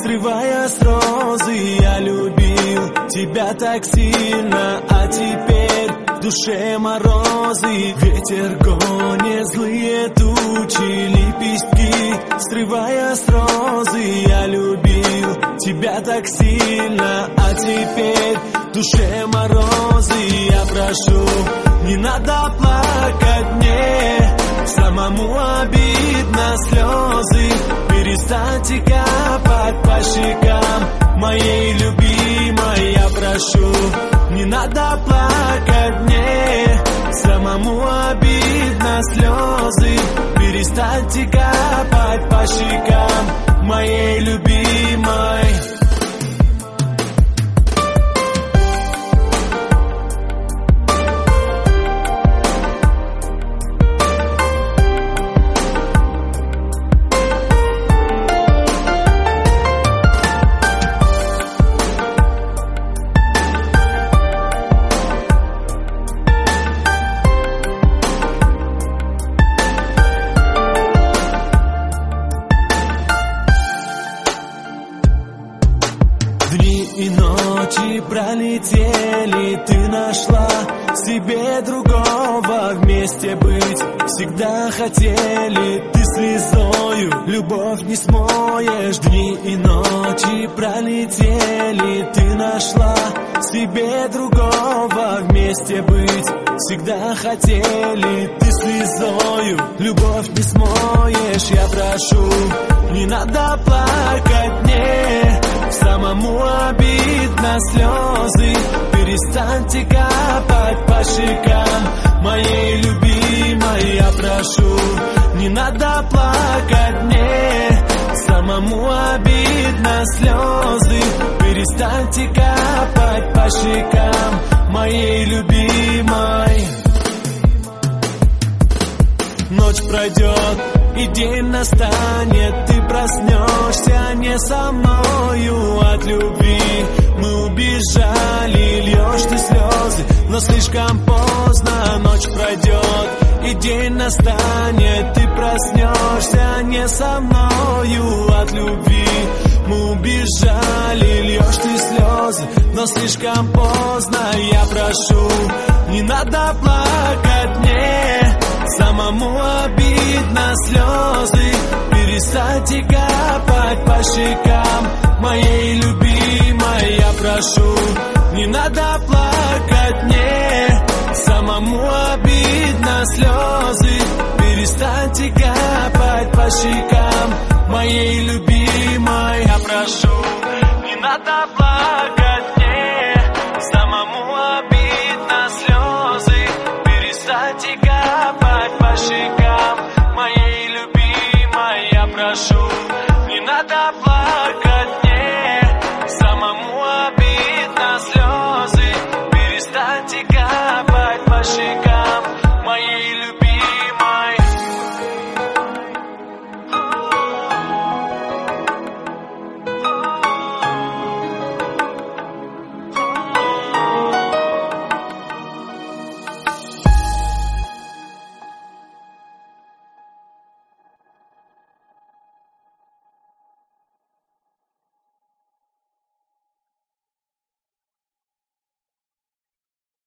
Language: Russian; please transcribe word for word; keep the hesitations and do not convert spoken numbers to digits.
срывая с розы. Я любил тебя так сильно, а теперь в душе морозы. Ветер гонит злые тучи, лепестки срывая с розы. Я любил тебя так сильно, а теперь в душе морозы. Я прошу, не надо плакать мне, самому обидно слезы. Перестаньте капать по щекам моей любимой. Я прошу, не надо плакать мне, самому обидно слезы. Перестаньте капать по щекам моей любимой. Дни и ночи пролетели, ты нашла себе другого. Вместе быть всегда хотели, ты слезою любовь не смоешь. Дни и ночи пролетели, ты нашла себе другого. Вместе быть всегда хотели, ты слезою любовь не смоешь. Я прошу, не надо плакать мне, самому обидно слезы. Перестаньте капать по щекам моей любимой. Я прошу, не надо плакать мне, самому обидно слезы. Перестаньте капать по щекам моей любимой. Ночь пройдет и день настанет, ты проснешься не со мною. От любви мы убежали, льешь ты слезы, но слишком поздно. Ночь пройдет и день настанет, ты проснешься не со мною. От любви мы убежали, льешь ты слезы, но слишком поздно. Я прошу, не надо плакать мне, самому обидно слезы. Перестаньте капать по щекам моей любимой. Я прошу, не надо плакать мне, самому обидно слезы. Перестаньте капать по щекам моей любимой. Я прошу, не надо плакать мне, самому обидно слезы. Перестаньте капать по щекам